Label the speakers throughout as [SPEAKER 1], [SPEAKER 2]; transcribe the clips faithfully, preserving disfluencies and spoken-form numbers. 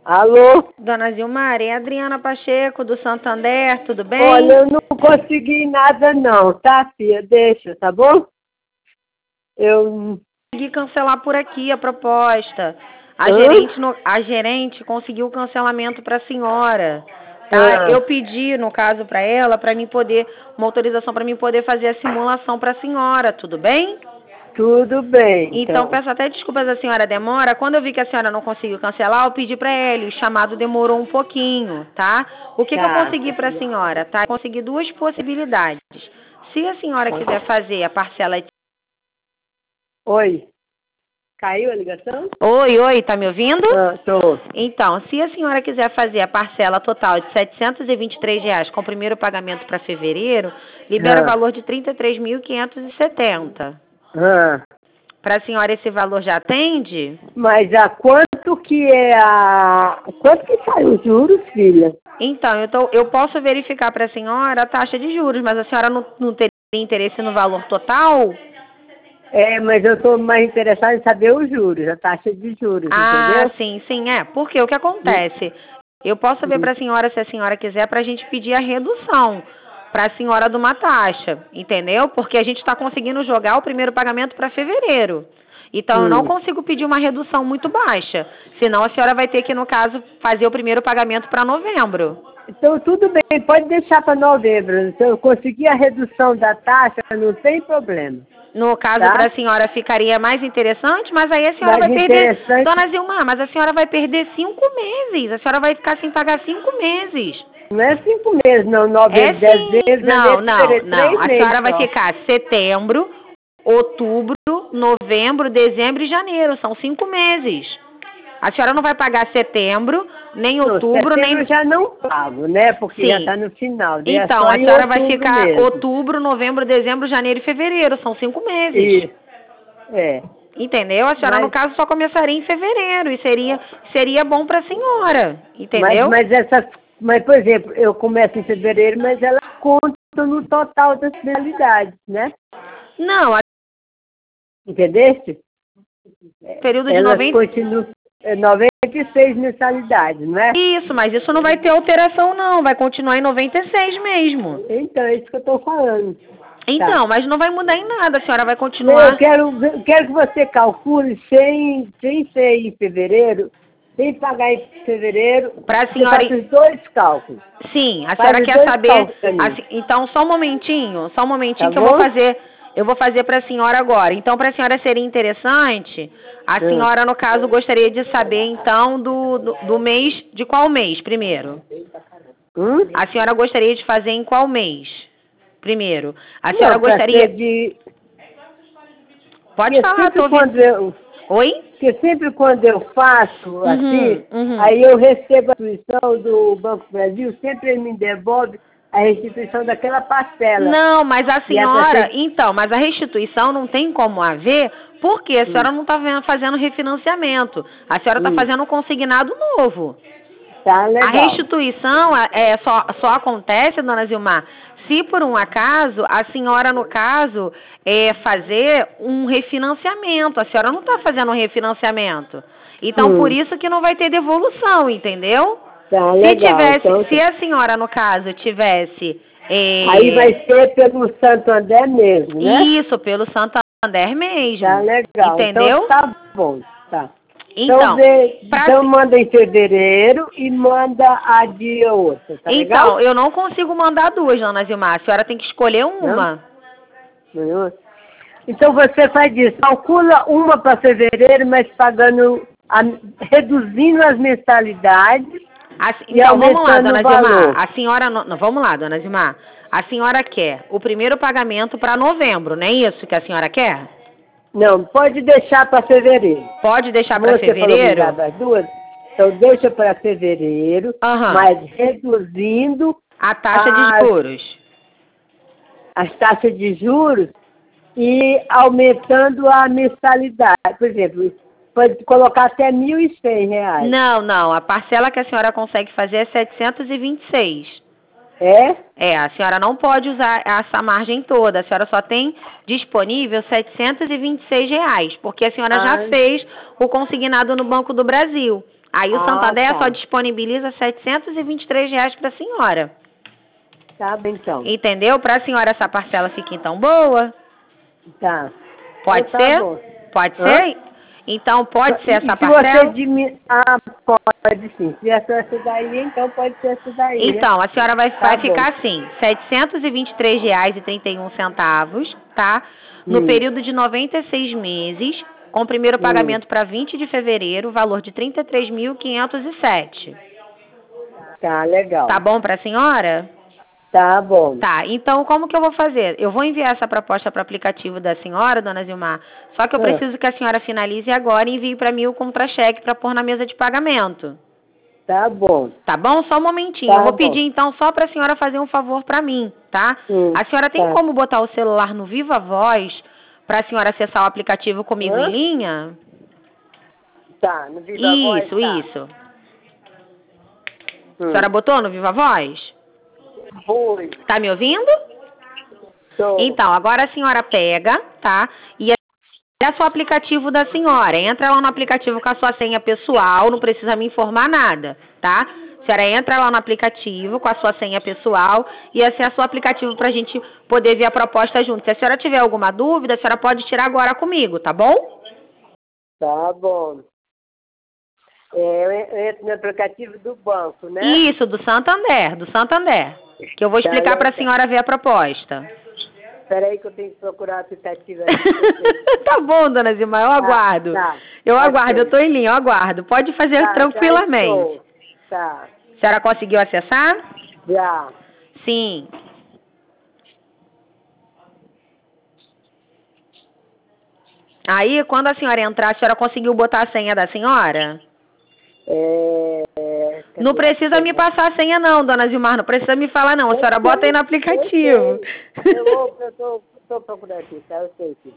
[SPEAKER 1] Alô?
[SPEAKER 2] Dona Zilmar, é a Adriana Pacheco, do Santander, tudo bem?
[SPEAKER 1] Olha, eu não consegui nada não, tá, filha? Deixa, tá bom? Eu...
[SPEAKER 2] Consegui cancelar por aqui a proposta. A,
[SPEAKER 1] Hã?
[SPEAKER 2] gerente, no, a gerente conseguiu o cancelamento para a senhora. Tá?
[SPEAKER 1] Ah.
[SPEAKER 2] Eu pedi, no caso, para ela, para mim poder, uma autorização para mim poder fazer a simulação para a senhora, tudo bem?
[SPEAKER 1] Tudo bem,
[SPEAKER 2] Então,
[SPEAKER 1] então.
[SPEAKER 2] peço até desculpas a senhora demora. Quando eu vi que a senhora não conseguiu cancelar, eu pedi para ele. O chamado demorou um pouquinho, tá? O que,
[SPEAKER 1] Tá.
[SPEAKER 2] que eu consegui para a senhora, tá? Eu consegui duas possibilidades. Se a senhora quiser fazer a parcela...
[SPEAKER 1] Oi. Caiu a ligação?
[SPEAKER 2] Oi, oi, tá me ouvindo?
[SPEAKER 1] Ah, tô.
[SPEAKER 2] Então, se a senhora quiser fazer a parcela total de setecentos e vinte e três reais com o primeiro pagamento para fevereiro, libera o
[SPEAKER 1] Ah.
[SPEAKER 2] valor de trinta e três mil quinhentos e setenta.
[SPEAKER 1] Ah.
[SPEAKER 2] Para a senhora esse valor já atende?
[SPEAKER 1] Mas a quanto que é a... Quanto que sai os juros, filha?
[SPEAKER 2] Então, eu, tô, eu posso verificar para a senhora a taxa de juros, mas a senhora não, não teria interesse no valor total?
[SPEAKER 1] É, mas eu tô mais interessada em saber os juros, a taxa de juros,
[SPEAKER 2] Ah,
[SPEAKER 1] entendeu?
[SPEAKER 2] sim, sim, é. Porque o que acontece? Eu posso ver para a senhora, se a senhora quiser, para a gente pedir a redução para a senhora de uma taxa, entendeu? Porque a gente está conseguindo jogar o primeiro pagamento para fevereiro. Então, eu não
[SPEAKER 1] Hum.
[SPEAKER 2] consigo pedir uma redução muito baixa. Senão, a senhora vai ter que, no caso, fazer o primeiro pagamento para novembro.
[SPEAKER 1] Então, tudo bem, pode deixar para novembro. Se eu conseguir a redução da taxa, não tem problema.
[SPEAKER 2] No caso,
[SPEAKER 1] Tá?
[SPEAKER 2] para a senhora ficaria mais interessante, mas aí a senhora
[SPEAKER 1] Mais
[SPEAKER 2] vai perder...
[SPEAKER 1] interessante.
[SPEAKER 2] Dona Zilmar, mas a senhora vai perder cinco meses. A senhora vai ficar sem pagar cinco meses.
[SPEAKER 1] Não é cinco meses, não. Novembro,
[SPEAKER 2] É sim.
[SPEAKER 1] dezembro,
[SPEAKER 2] Não,
[SPEAKER 1] janeiro,
[SPEAKER 2] não,
[SPEAKER 1] fevereiro,
[SPEAKER 2] não.
[SPEAKER 1] três
[SPEAKER 2] A
[SPEAKER 1] meses
[SPEAKER 2] senhora vai
[SPEAKER 1] só.
[SPEAKER 2] ficar setembro, outubro, novembro, dezembro e janeiro. São cinco meses. A senhora não vai pagar setembro, nem
[SPEAKER 1] Não,
[SPEAKER 2] outubro,
[SPEAKER 1] setembro
[SPEAKER 2] nem...
[SPEAKER 1] eu já não pago, né? Porque
[SPEAKER 2] Sim.
[SPEAKER 1] já está no final. Daí é
[SPEAKER 2] Então,
[SPEAKER 1] só
[SPEAKER 2] a
[SPEAKER 1] em
[SPEAKER 2] senhora vai
[SPEAKER 1] outubro
[SPEAKER 2] ficar
[SPEAKER 1] mesmo.
[SPEAKER 2] outubro, novembro, dezembro, janeiro e fevereiro. São cinco meses.
[SPEAKER 1] Isso. É.
[SPEAKER 2] Entendeu? A senhora,
[SPEAKER 1] Mas,
[SPEAKER 2] no caso, só começaria em fevereiro e seria, seria bom para a senhora,
[SPEAKER 1] mas,
[SPEAKER 2] entendeu?
[SPEAKER 1] mas essas... Mas, por exemplo, eu começo em fevereiro, mas ela conta no total das mensalidades, né?
[SPEAKER 2] Não, a
[SPEAKER 1] Entendeste?
[SPEAKER 2] período de
[SPEAKER 1] Elas
[SPEAKER 2] noventa...
[SPEAKER 1] continuam é, noventa e seis mensalidades, não é?
[SPEAKER 2] Isso, mas isso não vai ter alteração, não. Vai continuar em noventa e seis mesmo.
[SPEAKER 1] Então, é isso que eu estou falando.
[SPEAKER 2] Então,
[SPEAKER 1] Tá.
[SPEAKER 2] mas não vai mudar em nada. A senhora vai continuar...
[SPEAKER 1] Eu quero, ver- quero que você calcule sem, sem ser em fevereiro, sem pagar em fevereiro,
[SPEAKER 2] Pra
[SPEAKER 1] você
[SPEAKER 2] senhora...
[SPEAKER 1] faz os dois cálculos.
[SPEAKER 2] Sim, a
[SPEAKER 1] Faz
[SPEAKER 2] senhora
[SPEAKER 1] os
[SPEAKER 2] quer
[SPEAKER 1] dois
[SPEAKER 2] saber...
[SPEAKER 1] cálculos pra mim.
[SPEAKER 2] assim, então, só um momentinho, só um momentinho
[SPEAKER 1] Tá
[SPEAKER 2] que eu vou
[SPEAKER 1] bom?
[SPEAKER 2] fazer... Eu vou fazer para a senhora agora. Então, para a senhora seria interessante, a
[SPEAKER 1] Hum.
[SPEAKER 2] senhora, no caso, gostaria de saber, então, do, do, do mês... De qual mês, primeiro?
[SPEAKER 1] Hum?
[SPEAKER 2] A senhora gostaria de fazer em qual mês? Primeiro. A
[SPEAKER 1] Não,
[SPEAKER 2] senhora
[SPEAKER 1] pra
[SPEAKER 2] gostaria...
[SPEAKER 1] ser de...
[SPEAKER 2] Pode
[SPEAKER 1] Porque
[SPEAKER 2] falar,
[SPEAKER 1] sempre
[SPEAKER 2] tô
[SPEAKER 1] quando
[SPEAKER 2] ouvindo.
[SPEAKER 1] eu,
[SPEAKER 2] Oi?
[SPEAKER 1] porque sempre quando eu faço assim,
[SPEAKER 2] uhum.
[SPEAKER 1] aí eu recebo a restituição do Banco do Brasil, sempre ele me devolve a restituição daquela parcela.
[SPEAKER 2] Não, mas a
[SPEAKER 1] E é pra
[SPEAKER 2] senhora...
[SPEAKER 1] ser-
[SPEAKER 2] Então, mas a restituição não tem como haver, porque a senhora
[SPEAKER 1] Hum.
[SPEAKER 2] não está fazendo refinanciamento. A senhora está
[SPEAKER 1] Hum.
[SPEAKER 2] fazendo um consignado novo.
[SPEAKER 1] Tá
[SPEAKER 2] A
[SPEAKER 1] legal.
[SPEAKER 2] restituição é, só, só acontece, dona Zilmar, se por um acaso a senhora, no caso, é fazer um refinanciamento. A senhora não está fazendo um refinanciamento. Então,
[SPEAKER 1] Hum.
[SPEAKER 2] por isso que não vai ter devolução, entendeu?
[SPEAKER 1] Tá
[SPEAKER 2] Se
[SPEAKER 1] legal.
[SPEAKER 2] tivesse,
[SPEAKER 1] Então,
[SPEAKER 2] se a senhora, no caso, tivesse... é,
[SPEAKER 1] aí vai ser pelo Santander mesmo, né?
[SPEAKER 2] Isso, pelo Santander mesmo.
[SPEAKER 1] Tá legal.
[SPEAKER 2] Entendeu?
[SPEAKER 1] Então tá bom. Tá. Então,
[SPEAKER 2] Então,
[SPEAKER 1] vê,
[SPEAKER 2] pra
[SPEAKER 1] então
[SPEAKER 2] se-
[SPEAKER 1] manda em fevereiro e manda a dia outra, tá
[SPEAKER 2] Então,
[SPEAKER 1] legal?
[SPEAKER 2] eu não consigo mandar duas, dona Zilmar. A senhora tem que escolher uma.
[SPEAKER 1] Não? Então você faz isso, calcula uma para fevereiro, mas pagando, a, reduzindo as mensalidades
[SPEAKER 2] Assim,
[SPEAKER 1] e
[SPEAKER 2] então, vamos lá,
[SPEAKER 1] aumentando
[SPEAKER 2] dona
[SPEAKER 1] o valor.
[SPEAKER 2] Zilmar. A senhora... Não, não, vamos lá, dona Zilmar. A senhora quer o primeiro pagamento para novembro, não é isso que a senhora quer?
[SPEAKER 1] Não, pode deixar para fevereiro.
[SPEAKER 2] Pode deixar para
[SPEAKER 1] Você falou
[SPEAKER 2] fevereiro?
[SPEAKER 1] que das duas, então deixa para fevereiro,
[SPEAKER 2] Aham.
[SPEAKER 1] mas reduzindo
[SPEAKER 2] A taxa
[SPEAKER 1] as,
[SPEAKER 2] de juros.
[SPEAKER 1] as taxas de juros e aumentando a mensalidade. Por exemplo, pode colocar até mil e cem reais.
[SPEAKER 2] Não, não. A parcela que a senhora consegue fazer é setecentos e vinte e seis.
[SPEAKER 1] É?
[SPEAKER 2] É, a senhora não pode usar essa margem toda. A senhora só tem disponível setecentos e vinte e seis reais, porque a senhora
[SPEAKER 1] Ah.
[SPEAKER 2] já fez o consignado no Banco do Brasil. Aí o
[SPEAKER 1] Ah,
[SPEAKER 2] Santander
[SPEAKER 1] tá.
[SPEAKER 2] só disponibiliza setecentos e vinte e três reais para a senhora.
[SPEAKER 1] Tá bem, então.
[SPEAKER 2] Entendeu? Para a senhora essa parcela fica então boa?
[SPEAKER 1] Tá.
[SPEAKER 2] Pode
[SPEAKER 1] Então, tá
[SPEAKER 2] ser?
[SPEAKER 1] bom.
[SPEAKER 2] Pode
[SPEAKER 1] Hã?
[SPEAKER 2] ser? Então pode ser
[SPEAKER 1] E
[SPEAKER 2] essa
[SPEAKER 1] se você
[SPEAKER 2] parcela?
[SPEAKER 1] diminuir... Ah, pode sim. Se essa essa daí, então pode ser essa daí, né?
[SPEAKER 2] Então, a senhora vai,
[SPEAKER 1] Tá
[SPEAKER 2] vai
[SPEAKER 1] bom.
[SPEAKER 2] ficar assim, setecentos e vinte e três reais e trinta e um centavos, tá? No
[SPEAKER 1] Hum.
[SPEAKER 2] período de noventa e seis meses, com o primeiro
[SPEAKER 1] Hum.
[SPEAKER 2] pagamento para vinte de fevereiro, valor de trinta e três mil quinhentos e sete.
[SPEAKER 1] Tá, legal.
[SPEAKER 2] Tá bom para a senhora?
[SPEAKER 1] Tá bom.
[SPEAKER 2] Tá, então como que eu vou fazer? Eu vou enviar essa proposta para o aplicativo da senhora, dona Zilmar, só que eu
[SPEAKER 1] Ah.
[SPEAKER 2] preciso que a senhora finalize agora e envie para mim o contra-cheque para pôr na mesa de pagamento.
[SPEAKER 1] Tá bom.
[SPEAKER 2] Tá bom? Só um momentinho.
[SPEAKER 1] Tá
[SPEAKER 2] eu vou
[SPEAKER 1] bom.
[SPEAKER 2] pedir então só para a senhora fazer um favor para mim, tá?
[SPEAKER 1] Hum,
[SPEAKER 2] A senhora tem
[SPEAKER 1] tá.
[SPEAKER 2] como botar o celular no Viva Voz para a senhora acessar o aplicativo comigo
[SPEAKER 1] Hã?
[SPEAKER 2] em linha?
[SPEAKER 1] Tá, no Viva Voz,
[SPEAKER 2] Isso,
[SPEAKER 1] tá.
[SPEAKER 2] isso. A
[SPEAKER 1] Hum.
[SPEAKER 2] senhora botou no Viva Voz?
[SPEAKER 1] Foi.
[SPEAKER 2] Tá me ouvindo?
[SPEAKER 1] Tô.
[SPEAKER 2] Então, agora a senhora pega, tá? E acessa o aplicativo da senhora. Entra lá no aplicativo com a sua senha pessoal, não precisa me informar nada, tá? A senhora entra lá no aplicativo com a sua senha pessoal e acessa o aplicativo pra gente poder ver a proposta junto. Se a senhora tiver alguma dúvida, a senhora pode tirar agora comigo, tá bom?
[SPEAKER 1] Tá bom. É, eu en- eu entro no aplicativo do banco, né?
[SPEAKER 2] Isso, do Santander, do Santander. Que eu vou explicar
[SPEAKER 1] Tá,
[SPEAKER 2] pra
[SPEAKER 1] tá.
[SPEAKER 2] senhora ver a proposta.
[SPEAKER 1] Espera aí que eu tenho que procurar o aplicativo aqui.
[SPEAKER 2] Tá bom, dona Zilma, eu aguardo.
[SPEAKER 1] tá.
[SPEAKER 2] Eu
[SPEAKER 1] Ok.
[SPEAKER 2] aguardo, eu tô em linha, eu aguardo. Pode fazer
[SPEAKER 1] Tá,
[SPEAKER 2] tranquilamente.
[SPEAKER 1] já estou. Tá.
[SPEAKER 2] A senhora conseguiu acessar?
[SPEAKER 1] Já.
[SPEAKER 2] Sim. Aí, quando a senhora entrar, a senhora conseguiu botar a senha da senhora?
[SPEAKER 1] É, é, cadê
[SPEAKER 2] Não
[SPEAKER 1] a
[SPEAKER 2] precisa me
[SPEAKER 1] senha?
[SPEAKER 2] passar a senha não, dona Gilmar, não precisa me falar não. A
[SPEAKER 1] Eu
[SPEAKER 2] senhora
[SPEAKER 1] sei,
[SPEAKER 2] bota aí no
[SPEAKER 1] eu
[SPEAKER 2] aplicativo.
[SPEAKER 1] sei. Eu vou, eu tô, tô procurando aqui, tá? Eu sei aqui.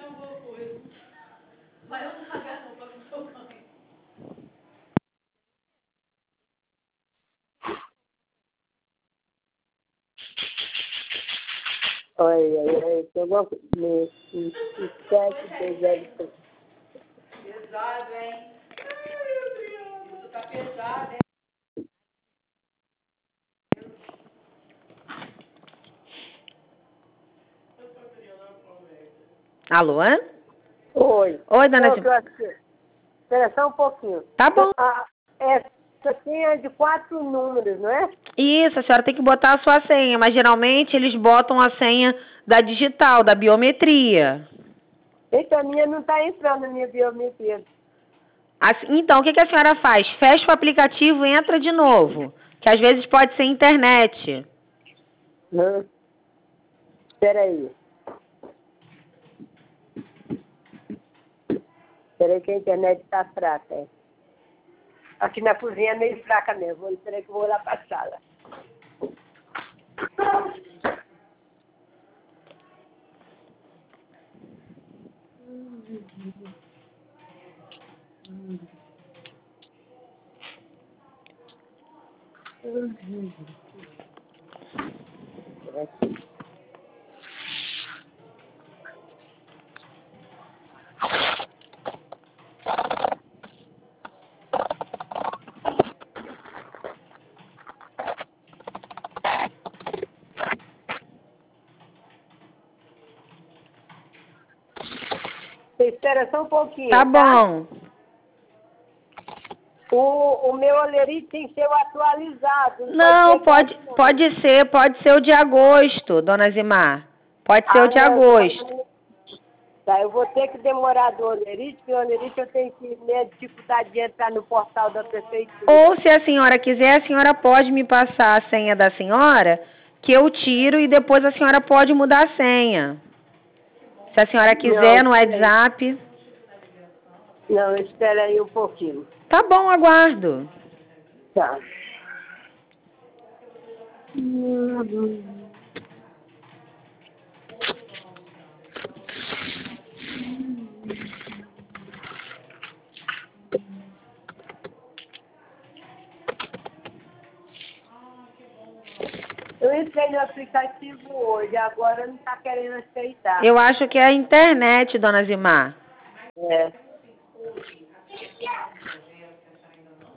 [SPEAKER 1] Olha, olha, tem alguma coisa. sete, dois, zero, três.
[SPEAKER 2] Pesado, hein? Ai, meu Deus, isso tá pesado, hein? Alô?
[SPEAKER 1] Oi.
[SPEAKER 2] Oi, dona
[SPEAKER 1] Ô,
[SPEAKER 2] Gilmar.
[SPEAKER 1] Cláudia, espera só um pouquinho.
[SPEAKER 2] Tá bom.
[SPEAKER 1] Ah, essa senha é de quatro números, não é?
[SPEAKER 2] Isso, a senhora tem que botar a sua senha, mas geralmente eles botam a senha da digital, da biometria.
[SPEAKER 1] Eita, a minha não está entrando na minha biometria.
[SPEAKER 2] Assim, então, o que, que a senhora faz? Fecha o aplicativo e entra de novo, que às vezes pode ser internet.
[SPEAKER 1] Hã? Espera aí. Espera aí que a internet está fraca. É. Aqui na cozinha é meio fraca mesmo. Espera aí que eu vou lá para a sala. Você espera só um pouquinho,
[SPEAKER 2] Tá
[SPEAKER 1] tá?
[SPEAKER 2] bom.
[SPEAKER 1] O, o meu olerite tem que ser o atualizado.
[SPEAKER 2] Não,
[SPEAKER 1] pode
[SPEAKER 2] pode,
[SPEAKER 1] ser
[SPEAKER 2] pode ser, pode ser o de agosto, dona Zimar. Pode ser
[SPEAKER 1] ah,
[SPEAKER 2] o de
[SPEAKER 1] não,
[SPEAKER 2] agosto.
[SPEAKER 1] não. Tá, eu vou ter que demorar do olerite, porque o olerite eu tenho que ter dificuldade de entrar no portal da prefeitura.
[SPEAKER 2] Ou se a senhora quiser, a senhora pode me passar a senha da senhora, que eu tiro e depois a senhora pode mudar a senha. Se a senhora quiser
[SPEAKER 1] Não,
[SPEAKER 2] no
[SPEAKER 1] espera aí.
[SPEAKER 2] WhatsApp.
[SPEAKER 1] Não, espera aí um pouquinho.
[SPEAKER 2] Tá bom, aguardo.
[SPEAKER 1] Tá. Eu entrei no aplicativo hoje, agora não está querendo aceitar.
[SPEAKER 2] Eu acho que é a internet, dona Zimar.
[SPEAKER 1] É.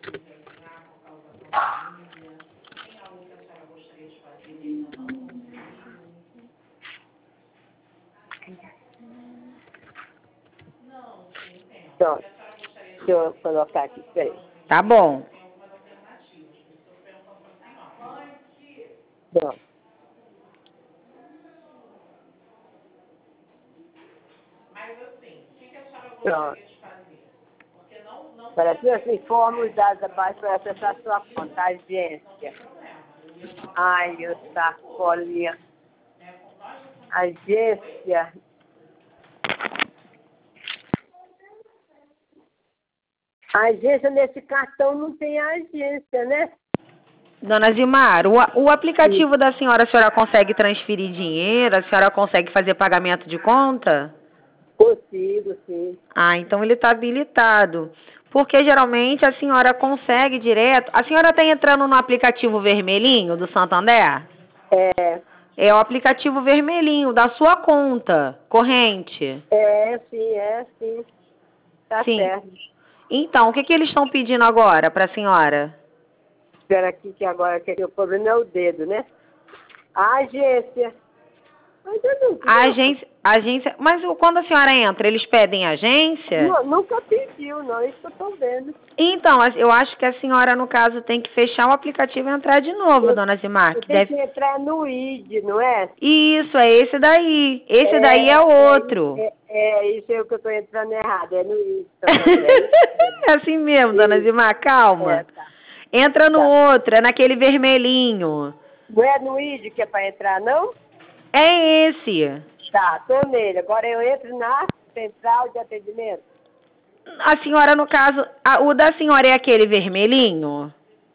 [SPEAKER 1] Pronto. Deixa eu colocar aqui, peraí.
[SPEAKER 2] Tá bom.
[SPEAKER 1] Pronto. Pronto. Para que você informe os dados abaixo para acessar sua conta, agência. Ai, eu sacolinha. Agência. A agência nesse cartão não tem agência, né?
[SPEAKER 2] Dona Zimar, o, o aplicativo da senhora, a senhora consegue transferir dinheiro? A senhora consegue fazer pagamento de conta?
[SPEAKER 1] Consigo, sim.
[SPEAKER 2] Ah, então ele está habilitado. Porque geralmente a senhora consegue direto. A senhora está entrando no aplicativo vermelhinho do Santander?
[SPEAKER 1] É.
[SPEAKER 2] É o aplicativo vermelhinho da sua conta corrente.
[SPEAKER 1] É, sim, é, sim. Tá
[SPEAKER 2] Sim.
[SPEAKER 1] certo.
[SPEAKER 2] Então, o que, que eles estão pedindo agora para a senhora?
[SPEAKER 1] Espera aqui que agora que o problema é o dedo, né? A agência. Mas eu não,
[SPEAKER 2] A agência, a agência. Mas o- quando a senhora entra, eles pedem agência?
[SPEAKER 1] não, nunca pediu, não. Isso que eu tô vendo.
[SPEAKER 2] Então, as- eu acho que a senhora, no caso, tem que fechar o aplicativo e entrar de novo,
[SPEAKER 1] Eu-
[SPEAKER 2] dona Zimar.
[SPEAKER 1] Eu
[SPEAKER 2] Que
[SPEAKER 1] tenho
[SPEAKER 2] deve...
[SPEAKER 1] que entrar no I D, não é?
[SPEAKER 2] Isso, é esse daí. Esse daí é outro.
[SPEAKER 1] É, é, é isso é o que eu tô entrando errado. É no I D. Também.
[SPEAKER 2] É assim mesmo, dona Zimar, calma.
[SPEAKER 1] É, tá.
[SPEAKER 2] Entra no
[SPEAKER 1] Tá.
[SPEAKER 2] outro, é naquele vermelhinho.
[SPEAKER 1] Não é no I D que é para entrar, não?
[SPEAKER 2] É esse.
[SPEAKER 1] Tá, tô nele. Agora eu entro na central de atendimento.
[SPEAKER 2] A senhora, no caso, a- o da senhora é aquele vermelhinho?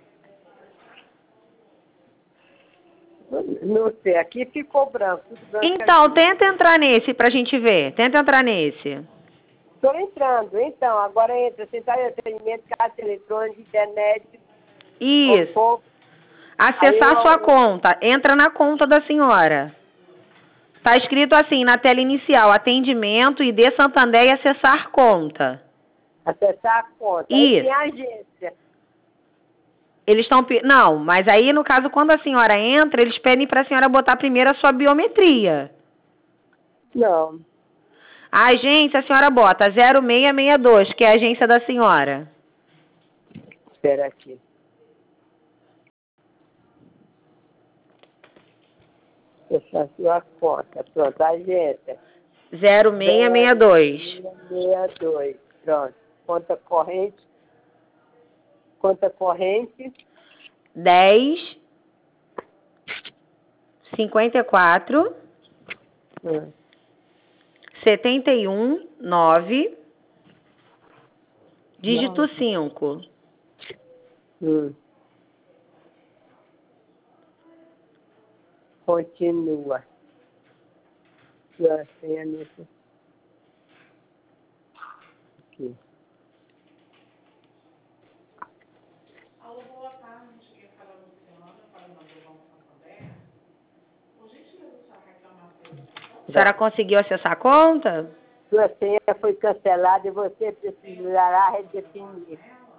[SPEAKER 1] Não sei, aqui ficou branco. Tudo branco
[SPEAKER 2] Então,
[SPEAKER 1] aqui.
[SPEAKER 2] tenta entrar nesse pra gente ver. Tenta entrar nesse.
[SPEAKER 1] Estou entrando, então. Agora entra central de atendimento, caixa eletrônica, internet.
[SPEAKER 2] Isso.
[SPEAKER 1] Compor.
[SPEAKER 2] Acessar
[SPEAKER 1] Aí eu-
[SPEAKER 2] sua conta. Entra na conta da senhora. Tá escrito assim, na tela inicial, atendimento, I D Santander e acessar conta.
[SPEAKER 1] Acessar a conta. Aí
[SPEAKER 2] Isso.
[SPEAKER 1] tem a agência.
[SPEAKER 2] Eles estão... Não, mas aí, no caso, quando a senhora entra, eles pedem pra senhora botar primeiro a sua biometria.
[SPEAKER 1] Não.
[SPEAKER 2] A agência, a senhora bota zero seis seis dois, que é a agência da senhora.
[SPEAKER 1] Espera aqui. Acessar sua conta. Pronto, agência.
[SPEAKER 2] zero seis seis dois.
[SPEAKER 1] sessenta e dois. Pronto. Conta corrente. Conta corrente.
[SPEAKER 2] dez, cinquenta e quatro,
[SPEAKER 1] Hum.
[SPEAKER 2] setenta e um, nove, dígito
[SPEAKER 1] Nove.
[SPEAKER 2] cinco.
[SPEAKER 1] Hum. Continua. Sua senha nesse. Aqui.
[SPEAKER 2] A senhora conseguiu acessar a conta?
[SPEAKER 1] Sua senha foi cancelada e você precisará redefinir.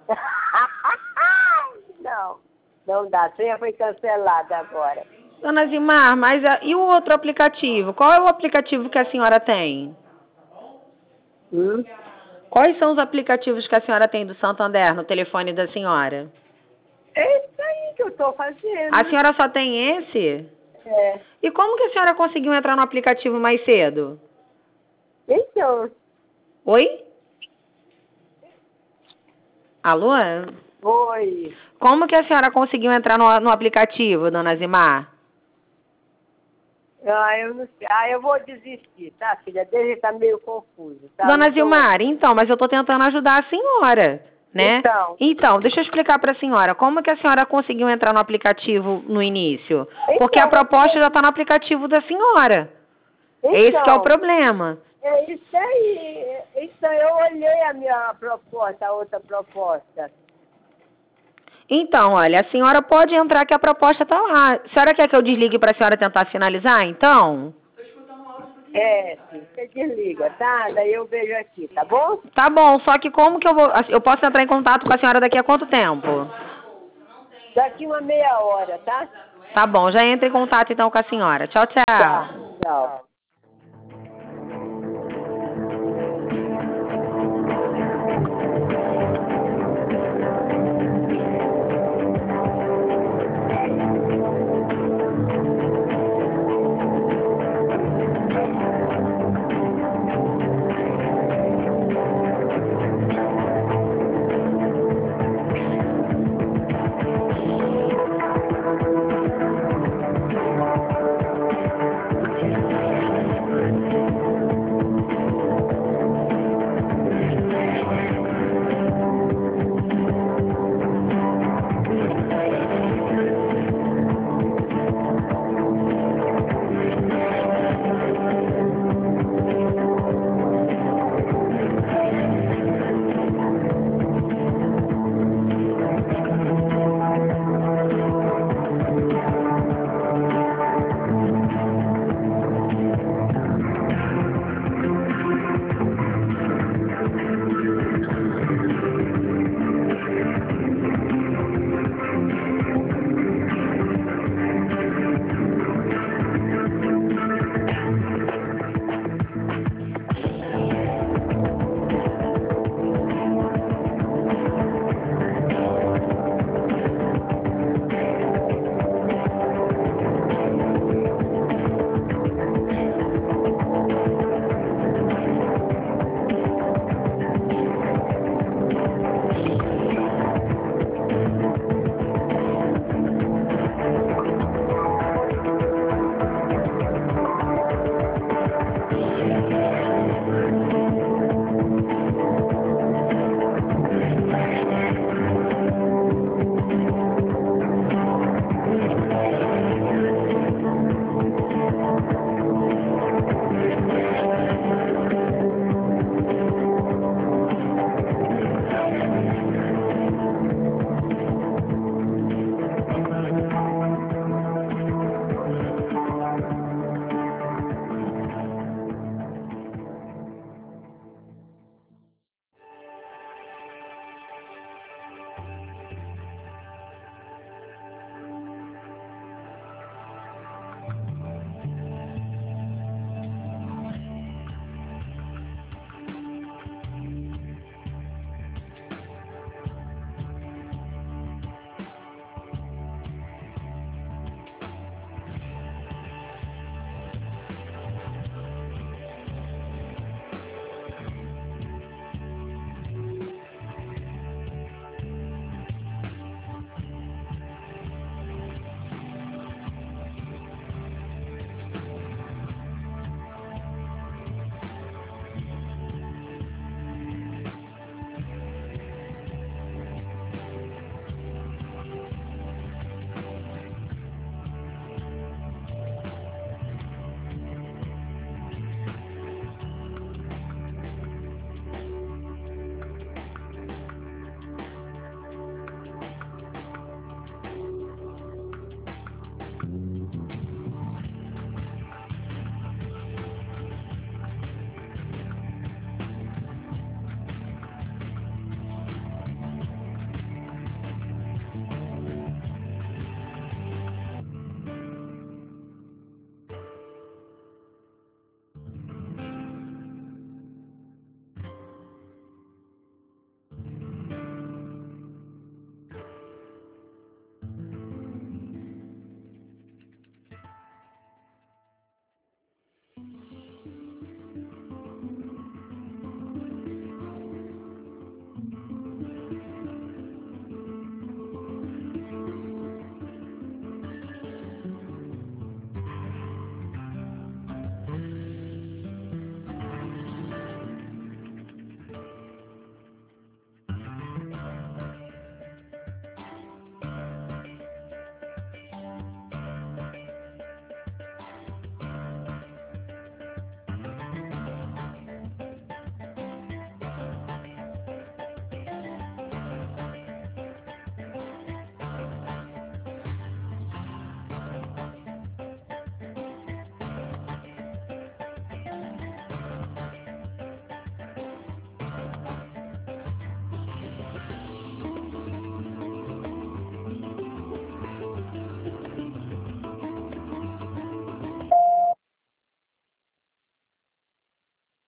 [SPEAKER 1] Não, não dá. A senha foi cancelada agora.
[SPEAKER 2] Dona Zimar, mas a- e o outro aplicativo? Qual é o aplicativo que a senhora tem?
[SPEAKER 1] Hum?
[SPEAKER 2] Quais são os aplicativos que a senhora tem do Santander no telefone da senhora?
[SPEAKER 1] É isso aí que eu estou fazendo.
[SPEAKER 2] A senhora só tem esse?
[SPEAKER 1] É.
[SPEAKER 2] E como que a senhora conseguiu entrar no aplicativo mais cedo?
[SPEAKER 1] Então,
[SPEAKER 2] Oi? Alô?
[SPEAKER 1] foi.
[SPEAKER 2] Como que a senhora conseguiu entrar no, no aplicativo, dona Zimar?
[SPEAKER 1] Ah, eu não sei. Ah, eu vou desistir, tá, filha? Desde tá meio confuso, tá?
[SPEAKER 2] Dona
[SPEAKER 1] Não tô-
[SPEAKER 2] Zilmar, então, mas eu tô tentando ajudar a senhora, né?
[SPEAKER 1] Então.
[SPEAKER 2] Então, deixa eu explicar para a senhora. Como que a senhora conseguiu entrar no aplicativo no início?
[SPEAKER 1] Então,
[SPEAKER 2] Porque a
[SPEAKER 1] você-
[SPEAKER 2] proposta já está no aplicativo da senhora.
[SPEAKER 1] Então,
[SPEAKER 2] Esse que é o problema.
[SPEAKER 1] É isso aí. Então, eu olhei a minha proposta, a outra proposta.
[SPEAKER 2] Então, olha, a senhora pode entrar que a proposta está lá. A senhora quer que eu desligue para a senhora tentar finalizar, então?
[SPEAKER 1] É, sim, você desliga, tá? Daí eu vejo aqui, tá bom?
[SPEAKER 2] Tá bom, só que como que eu vou... Eu posso entrar em contato com a senhora daqui a quanto tempo?
[SPEAKER 1] Daqui uma meia hora, tá?
[SPEAKER 2] Tá bom, já entra em contato então com a senhora. Tchau, tchau.
[SPEAKER 1] Tá, tchau.